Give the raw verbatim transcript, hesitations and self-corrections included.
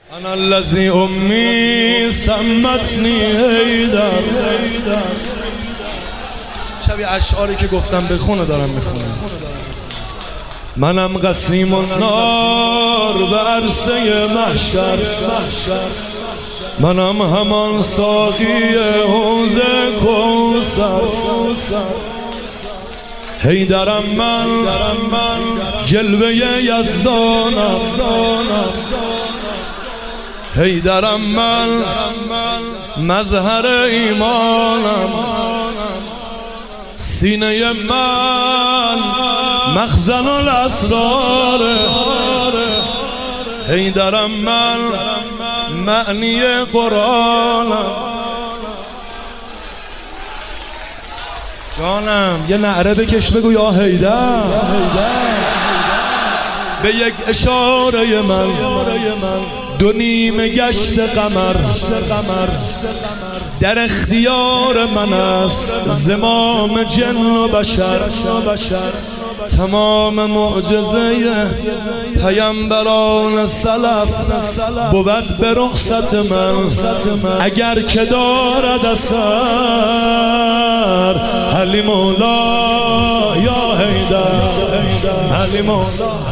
انا الذي امي سمتنی حیدر. شبیه اشعاری که گفتم بخونه دارم میخونم. منم قسیم النار به عرصه محشر، منم همان ساقی حوض کوثر. حیدرم من جلوه یزدانم، حیدرم من مظهر ایمانم، سینه من مخزن الاسرار. حیدرم من معنی قرآنم. جانم یه نعره بکش بگو یا حیدر. به یک اشاره من دو نیمه گشت قمر در اختیار من است، زمام جن و بشر. تمام معجزه پیامبران سلف بود به رخصت من، اگر که دارد اثر. علی مولا یا حیدر، علی مولا.